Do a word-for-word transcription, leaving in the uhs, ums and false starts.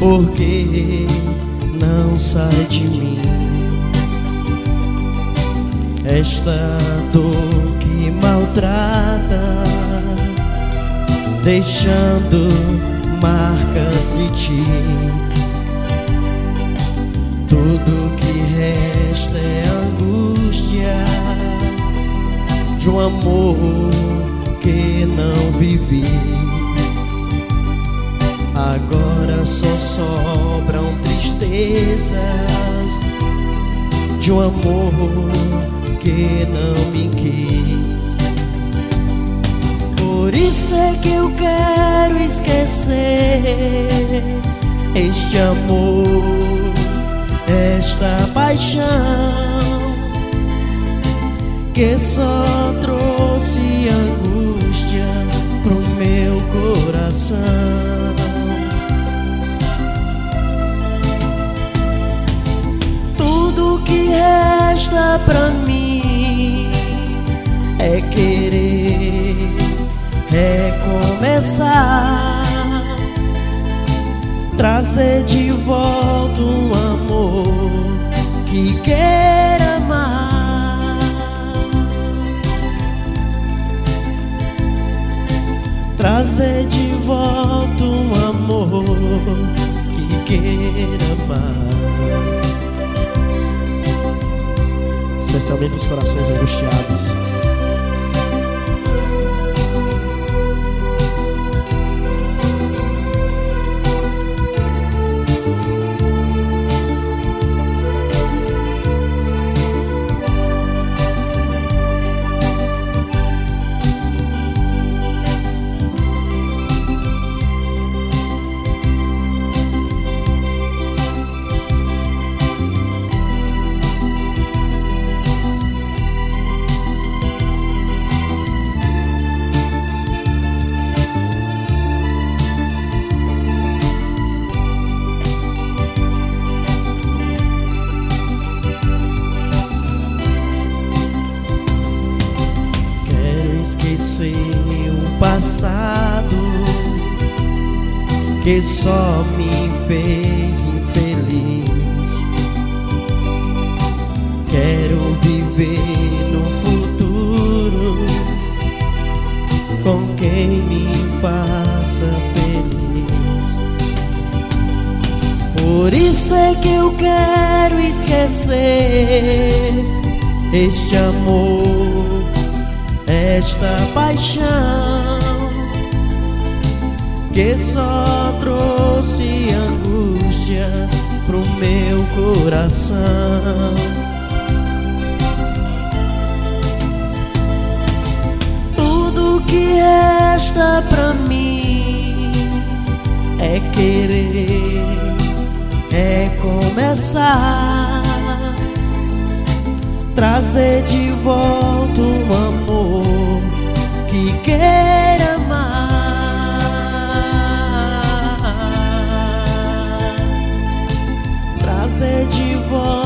porque não sai de mim esta dor que maltrata, deixando marcas de ti. Tudo que resta é angústia de um amor que não vivi. Agora só sobram tristezas de um amor que não me quis. Por isso é que eu quero esquecer este amor, esta paixão que só trouxe angústia pro meu coração. Tudo que resta pra mim é querer recomeçar, trazer de volta um amor que queira amar, trazer de volta um amor que queira amar, especialmente os corações angustiados. Esquecer o passado que só me fez infeliz. Quero viver no futuro com quem me faça feliz. Por isso é que eu quero esquecer este amor, esta paixão que só trouxe angústia pro meu coração. Tudo que resta pra mim é querer recomeçar, trazer de volta um amor que queira amar, trazer de volta